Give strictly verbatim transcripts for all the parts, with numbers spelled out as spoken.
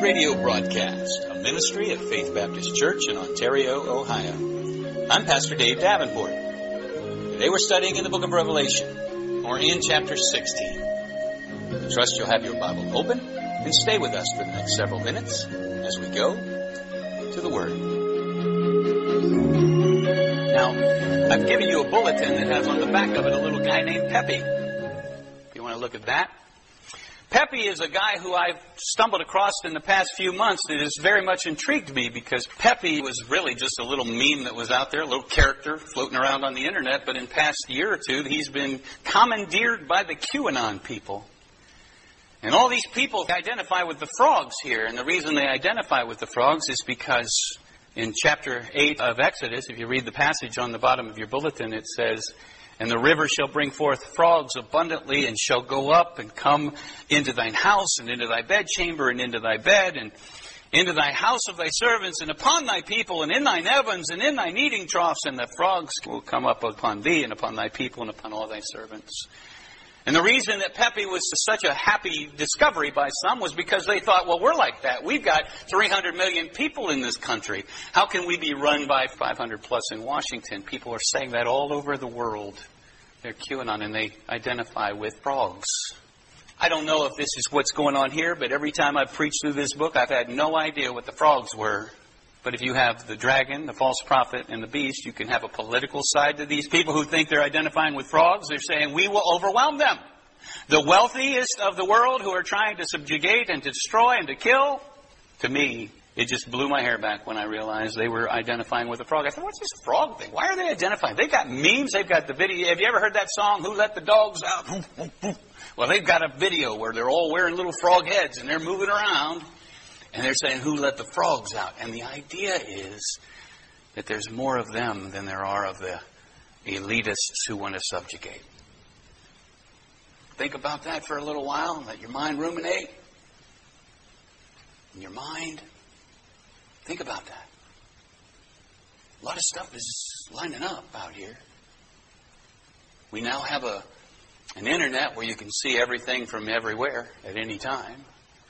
radio broadcast, a ministry of Faith Baptist Church in Ontario, Ohio. I'm Pastor Dave Davenport. Today we're studying in the book of Revelation, or in chapter sixteen. I trust you'll have your Bible open and stay with us for the next several minutes as we go to the Word. Now, I've given you a bulletin that has on the back of it a little guy named Pepe. If you want to look at that. Pepe is a guy who I've stumbled across in the past few months that has very much intrigued me, because Pepe was really just a little meme that was out there, a little character floating around on the internet, but in the past year or two, he's been commandeered by the QAnon people. And all these people identify with the frogs here, and the reason they identify with the frogs is because in chapter eight of Exodus, if you read the passage on the bottom of your bulletin, it says, "And the river shall bring forth frogs abundantly, and shall go up and come into thine house, and into thy bedchamber, and into thy bed, and into thy house of thy servants, and upon thy people, and in thine ovens, and in thy kneading troughs, and the frogs will come up upon thee, and upon thy people, and upon all thy servants." And the reason that Pepe was such a happy discovery by some was because they thought, well, we're like that. We've got three hundred million people in this country. How can we be run by five hundred plus in Washington? People are saying that all over the world. They're QAnon, and they identify with frogs. I don't know if this is what's going on here, but every time I've preached through this book, I've had no idea what the frogs were. But if you have the dragon, the false prophet, and the beast, you can have a political side to these people who think they're identifying with frogs. They're saying, we will overwhelm them. The wealthiest of the world who are trying to subjugate and to destroy and to kill. To me, it just blew my hair back when I realized they were identifying with a frog. I thought, what's this frog thing? Why are they identifying? They've got memes. They've got the video. Have you ever heard that song, Who Let the Dogs Out? Well, they've got a video where they're all wearing little frog heads and they're moving around. And they're saying, who let the frogs out? And the idea is that there's more of them than there are of the elitists who want to subjugate. Think about that for a little while and let your mind ruminate. In your mind, think about that. A lot of stuff is lining up out here. We now have a an internet where you can see everything from everywhere at any time.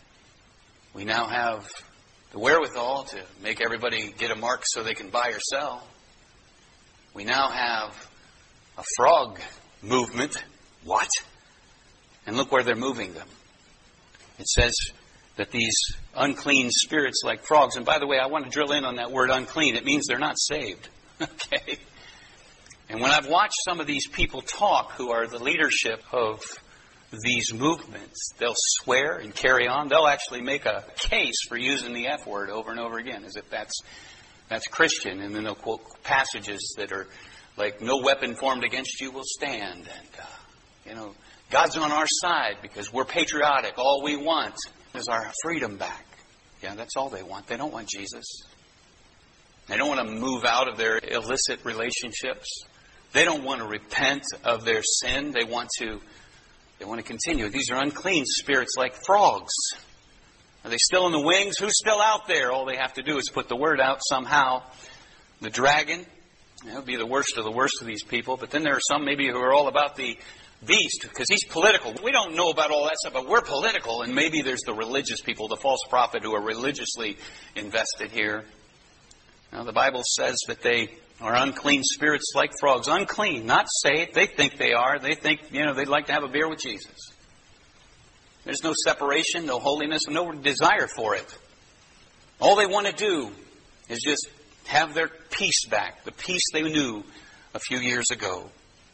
We now have the wherewithal to make everybody get a mark so they can buy or sell. We now have a frog movement. What? And look where they're moving them. It says that these unclean spirits like frogs, and by the way, I want to drill in on that word unclean. It means they're not saved. Okay? And when I've watched some of these people talk who are the leadership of these movements, they'll swear and carry on. They'll actually make a case for using the F word over and over again, as if that's that's Christian. And then they'll quote passages that are like, no weapon formed against you will stand. And, uh, you know, God's on our side because we're patriotic. All we want is our freedom back. Yeah, that's all they want. They don't want Jesus. They don't want to move out of their illicit relationships. They don't want to repent of their sin. They want to They want to continue. These are unclean spirits like frogs. Are they still in the wings? Who's still out there? All they have to do is put the word out somehow. The dragon, that would be the worst of the worst of these people. But then there are some maybe who are all about the beast, because he's political. We don't know about all that stuff, but we're political. And maybe there's the religious people, the false prophet, who are religiously invested here. Now, the Bible says that they are unclean spirits like frogs. Unclean, not saved. They think they are. They think, you know, they'd like to have a beer with Jesus. There's no separation, no holiness, no desire for it. All they want to do is just have their peace back, the peace they knew a few years ago.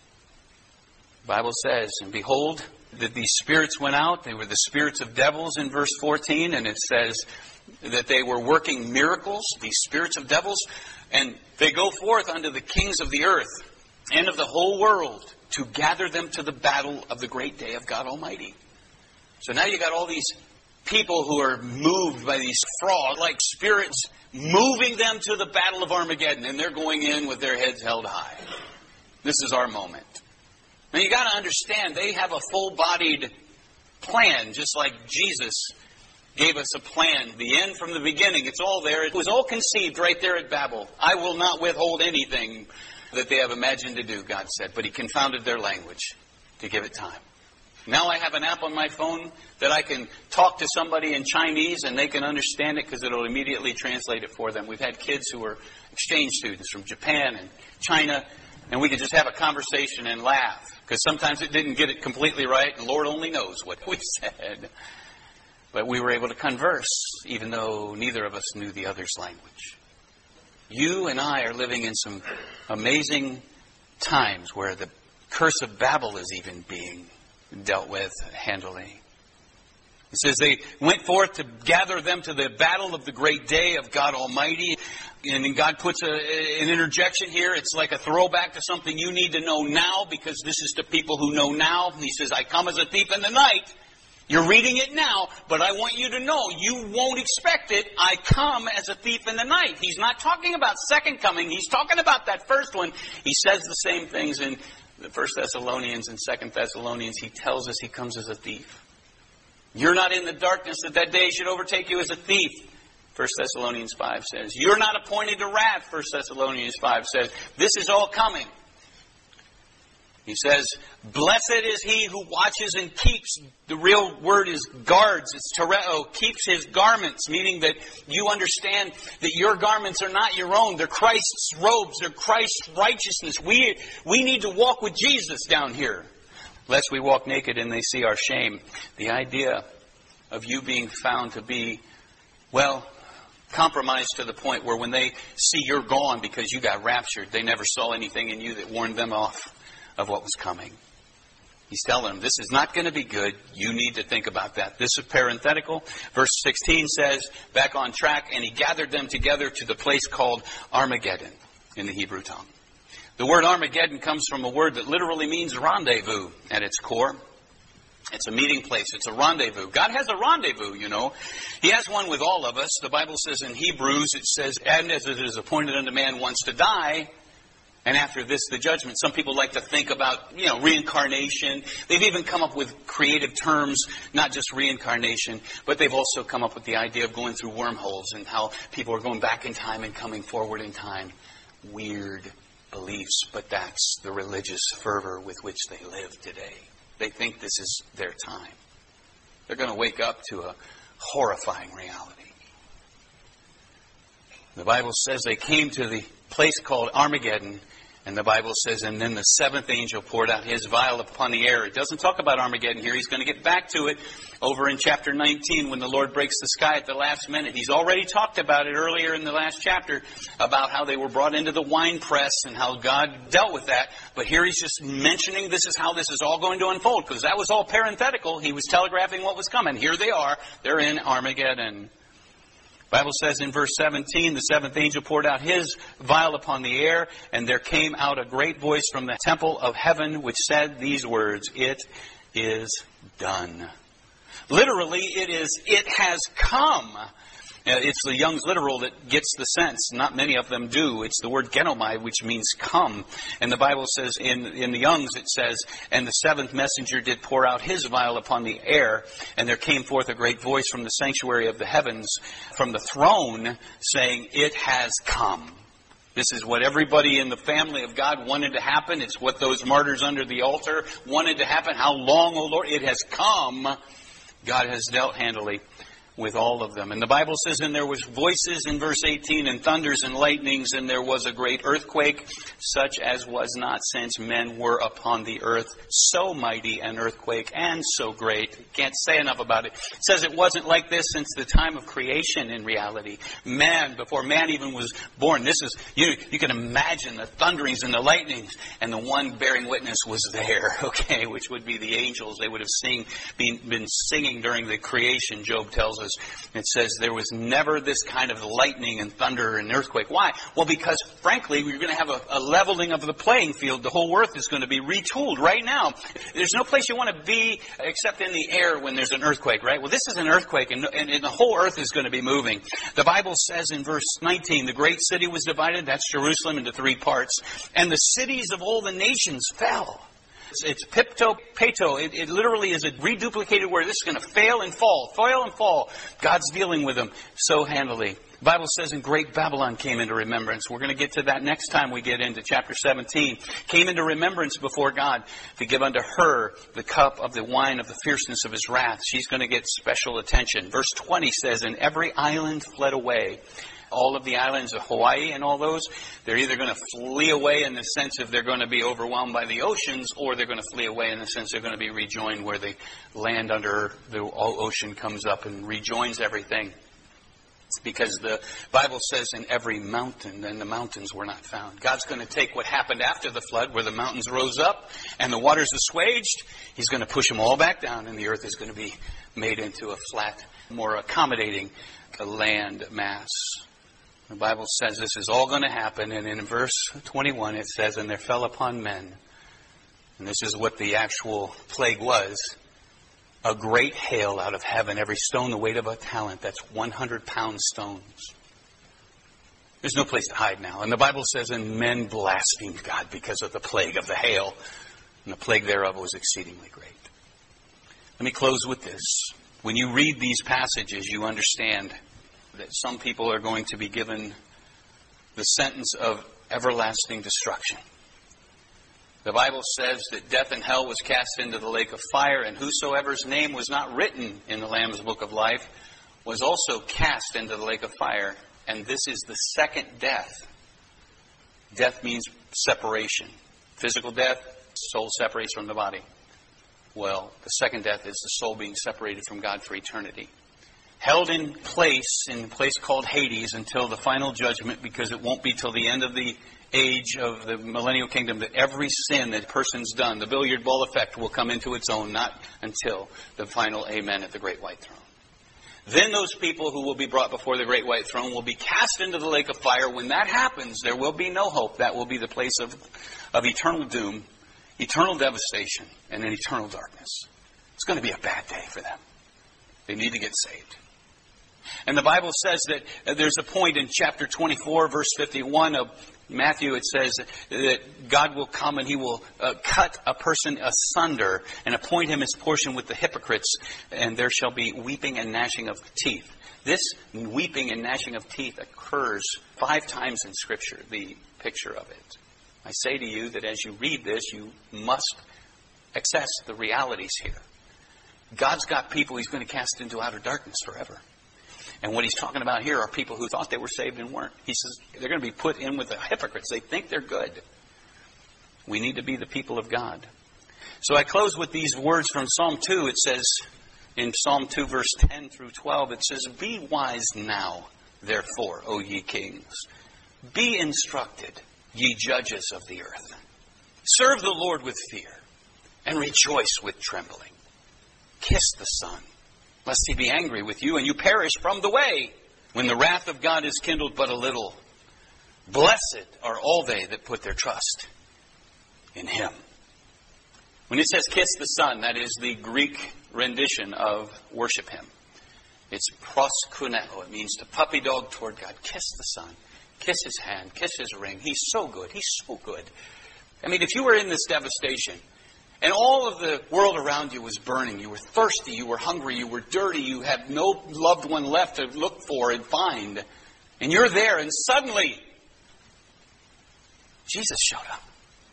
The Bible says, and behold, that these spirits went out. They were the spirits of devils in verse fourteen, and it says that they were working miracles, these spirits of devils, and they go forth unto the kings of the earth and of the whole world to gather them to the battle of the great day of God Almighty. So now you got all these people who are moved by these frog-like spirits, moving them to the battle of Armageddon, and they're going in with their heads held high. This is our moment. Now you got to understand, they have a full-bodied plan, just like Jesus gave us a plan, the end from the beginning. It's all there. It was all conceived right there at Babel. I will not withhold anything that they have imagined to do, God said. But He confounded their language to give it time. Now I have an app on my phone that I can talk to somebody in Chinese and they can understand it because it'll immediately translate it for them. We've had kids who are exchange students from Japan and China, and we could just have a conversation and laugh because sometimes it didn't get it completely right, and Lord only knows what we said. But we were able to converse, even though neither of us knew the other's language. You and I are living in some amazing times where the curse of Babel is even being dealt with handily. It says they went forth to gather them to the battle of the great day of God Almighty. And then God puts a, an interjection here. It's like a throwback to something you need to know now, because this is to people who know now. And he says, I come as a thief in the night. You're reading it now, but I want you to know you won't expect it. I come as a thief in the night. He's not talking about second coming. He's talking about that first one. He says the same things in the First Thessalonians and Second Thessalonians. He tells us he comes as a thief. You're not in the darkness that that day should overtake you as a thief. First Thessalonians five says. You're not appointed to wrath, First Thessalonians five says. This is all coming. He says, blessed is he who watches and keeps. The real word is guards. It's tereo. Keeps his garments, meaning that you understand that your garments are not your own. They're Christ's robes. They're Christ's righteousness. We, we need to walk with Jesus down here, lest we walk naked and they see our shame. The idea of you being found to be, well, compromised to the point where when they see you're gone because you got raptured, they never saw anything in you that warned them off of what was coming. He's telling them, this is not going to be good. You need to think about that. This is parenthetical. Verse sixteen says, back on track, and he gathered them together to the place called Armageddon in the Hebrew tongue. The word Armageddon comes from a word that literally means rendezvous at its core. It's a meeting place. It's a rendezvous. God has a rendezvous, you know. He has one with all of us. The Bible says in Hebrews, it says, and as it is appointed unto man once to die, and after this, the judgment. Some people like to think about, you know, reincarnation. They've even come up with creative terms, not just reincarnation, but they've also come up with the idea of going through wormholes and how people are going back in time and coming forward in time. Weird beliefs, but that's the religious fervor with which they live today. They think this is their time. They're going to wake up to a horrifying reality. The Bible says they came to the place called Armageddon, and the Bible says, and then the seventh angel poured out his vial upon the air. It doesn't talk about Armageddon here. He's going to get back to it over in chapter nineteen when the Lord breaks the sky at the last minute. He's already talked about it earlier in the last chapter about how they were brought into the wine press and how God dealt with that. But here he's just mentioning this is how this is all going to unfold, because that was all parenthetical. He was telegraphing what was coming. Here they are. They're in Armageddon. The Bible says in verse seventeen, the seventh angel poured out his vial upon the air, and there came out a great voice from the temple of heaven, which said these words, it is done. Literally, it is, it has come. It's the Young's Literal that gets the sense. Not many of them do. It's the word genomai, which means come. And the Bible says in, in the Young's, it says, and the seventh messenger did pour out his vial upon the air, and there came forth a great voice from the sanctuary of the heavens, from the throne, saying, it has come. This is what everybody in the family of God wanted to happen. It's what those martyrs under the altar wanted to happen. How long, O Lord? It has come. God has dealt handily with all of them. And the Bible says, and there was voices in verse eighteen, and thunders and lightnings, and there was a great earthquake, such as was not since men were upon the earth. So mighty an earthquake and so great. Can't say enough about it. It says it wasn't like this since the time of creation in reality. Man, before man even was born, this is, you, you can imagine the thunderings and the lightnings, and the one bearing witness was there, okay, which would be the angels. They would have sing, been, been singing during the creation, Job tells us. It says there was never this kind of lightning and thunder and earthquake. Why? Well, because frankly, we're going to have a, a leveling of the playing field. The whole earth is going to be retooled right now. There's no place you want to be except in the air when there's an earthquake, right? Well, this is an earthquake, and, and, and the whole earth is going to be moving. The Bible says in verse nineteen, the great city was divided, that's Jerusalem, into three parts, and the cities of all the nations fell. It's pipto, peto. It, it literally is a reduplicated word. This is going to fail and fall, fail and fall. God's dealing with them so handily. The Bible says, and great Babylon came into remembrance. We're going to get to that next time we get into chapter seventeen. Came into remembrance before God to give unto her the cup of the wine of the fierceness of his wrath. She's going to get special attention. Verse twenty says, and every island fled away. All of the islands of Hawaii and all those, they're either going to flee away in the sense of they're going to be overwhelmed by the oceans, or they're going to flee away in the sense they're going to be rejoined where the land under the ocean comes up and rejoins everything. It's because the Bible says in every mountain, and the mountains were not found. God's going to take what happened after the flood, where the mountains rose up and the waters assuaged. He's going to push them all back down, and the earth is going to be made into a flat, more accommodating land mass. The Bible says this is all going to happen, and in verse twenty-one it says, and there fell upon men, and this is what the actual plague was, a great hail out of heaven, every stone the weight of a talent. That's one hundred pound stones. There's no place to hide now. And the Bible says, and men blasphemed God because of the plague of the hail, and the plague thereof was exceedingly great. Let me close with this. When you read these passages, you understand that some people are going to be given the sentence of everlasting destruction. The Bible says that death and hell was cast into the lake of fire, and whosoever's name was not written in the Lamb's book of life was also cast into the lake of fire. And this is the second death. Death means separation. Physical death, soul separates from the body. Well, the second death is the soul being separated from God for eternity. Held in place, in a place called Hades, until the final judgment, because it won't be till the end of the age of the millennial kingdom that every sin that a person's done, the billiard ball effect, will come into its own, not until the final amen at the great white throne. Then those people who will be brought before the great white throne will be cast into the lake of fire. When that happens, there will be no hope. That will be the place of, of eternal doom, eternal devastation, and an eternal darkness. It's going to be a bad day for them. They need to get saved. And the Bible says that there's a point in chapter twenty-four, verse fifty-one of Matthew. It says that God will come and he will uh, cut a person asunder and appoint him his portion with the hypocrites, and there shall be weeping and gnashing of teeth. This weeping and gnashing of teeth occurs five times in Scripture, the picture of it. I say to you that as you read this, you must access the realities here. God's got people he's going to cast into outer darkness forever. And what he's talking about here are people who thought they were saved and weren't. He says they're going to be put in with the hypocrites. They think they're good. We need to be the people of God. So I close with these words from Psalm two. It says in Psalm two, verse ten through twelve, it says, be wise now, therefore, O ye kings. Be instructed, ye judges of the earth. Serve the Lord with fear, and rejoice with trembling. Kiss the Son, lest he be angry with you, and you perish from the way, when the wrath of God is kindled but a little. Blessed are all they that put their trust in him. When it says kiss the Son, that is the Greek rendition of worship him. It's proskuneo. It means to puppy dog toward God. Kiss the Son. Kiss his hand. Kiss his ring. He's so good. He's so good. I mean, if you were in this devastation, and all of the world around you was burning. You were thirsty. You were hungry. You were dirty. You had no loved one left to look for and find. And you're there, and suddenly, Jesus showed up.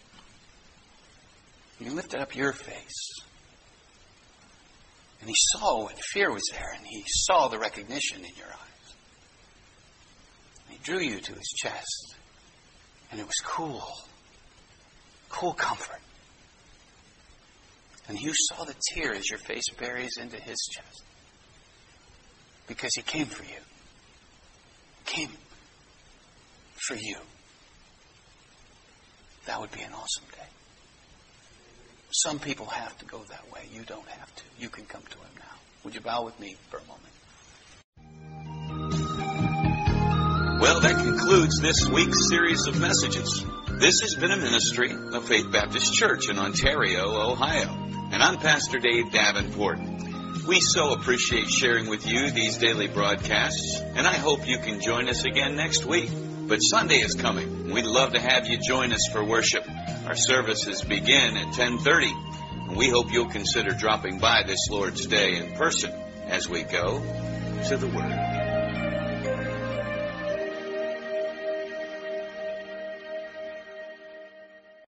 And he lifted up your face. And he saw what fear was there, and he saw the recognition in your eyes. And he drew you to his chest. And it was cool. Cool comfort. And you saw the tear as your face buries into his chest. Because he came for you. He came for you. That would be an awesome day. Some people have to go that way. You don't have to. You can come to him now. Would you bow with me for a moment? Well, that concludes this week's series of messages. This has been a ministry of Faith Baptist Church in Ontario, Ohio. And I'm Pastor Dave Davenport. We so appreciate sharing with you these daily broadcasts, and I hope you can join us again next week. But Sunday is coming. We'd love to have you join us for worship. Our services begin at ten thirty, and we hope you'll consider dropping by this Lord's Day in person as we go to the Word.